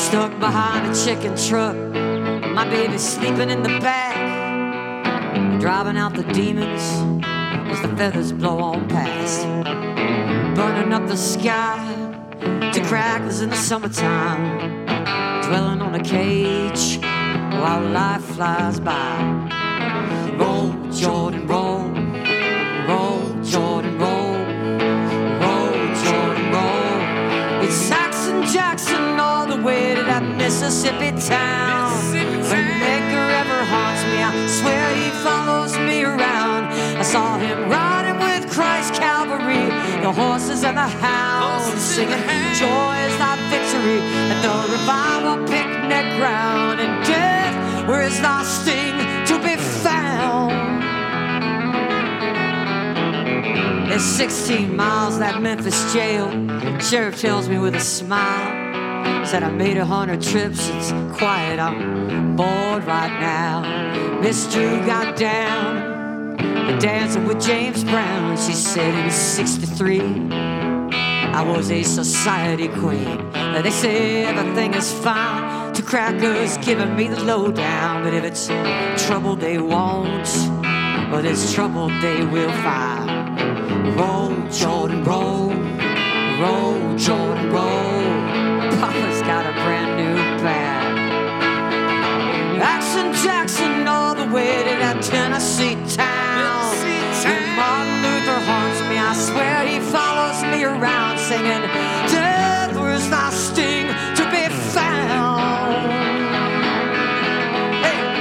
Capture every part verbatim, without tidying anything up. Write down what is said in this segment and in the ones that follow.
Stuck behind a chicken truck, my baby's sleeping in the back. Driving out the demons as the feathers blow on past. Burning up the sky to crackers in the summertime. Dwelling on a cage while life flies by. Roll, Jordan, roll. Roll, Jordan, roll. Roll, Jordan, roll. It's Saxon Jackson all the way to that Mississippi town. When Edgar ever haunts me, I swear he follows me around. I saw him riding with Christ Calvary, the horses and the hounds, singing joy is thy victory at the revival picnic ground. And death, where is thy sting to be found? There's sixteen miles that Memphis jail. Sheriff tells me with a smile, said I made a hundred trips, it's quiet, I'm bored right now. Miss Drew got down, dancing with James Brown. She said in sixty-three, I was a society queen. They say everything is fine, two crackers giving me the lowdown. But if it's trouble they won't, but it's trouble they will find. Roll, Jordan, roll. Roll, Jordan, roll. Papa's got a brand new band. Action Jackson all the way to that Tennessee town. When Martin Luther haunts me, I swear he follows me around, singing, death, where's thy sting to be found? Hey.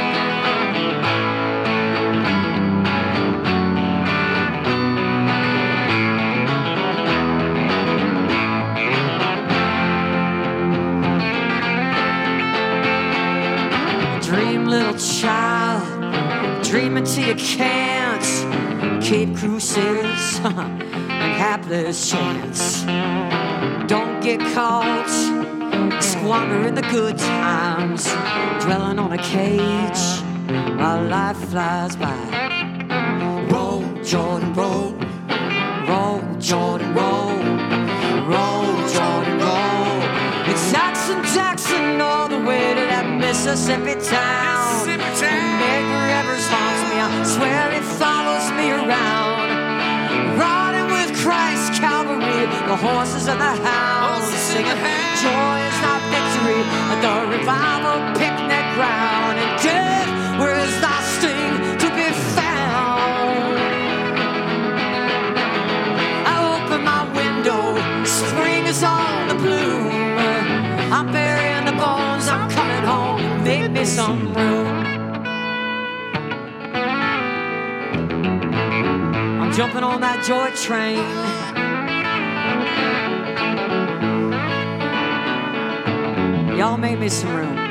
Dream, little child, dream until you can't. Cape Crusaders and hapless chance. Don't get caught squandering the good times, dwelling on a cage while life flies by. Roll, Jordan, roll. Roll, Jordan, roll. Roll, Jordan, roll. It's Saxon Jackson all the way to that Mississippi town. When Edgar Evers haunts me, I swear he follows me around. Riding with Christ Calvary, the horses and the hounds, singing joy is not victory at the revival picnic ground. And death, where is thy sting to be found? I open my window, spring is on the bloom. I'm burying the bones, I'm coming home, make me some room. I'm jumping on that joy train. Y'all make me some room.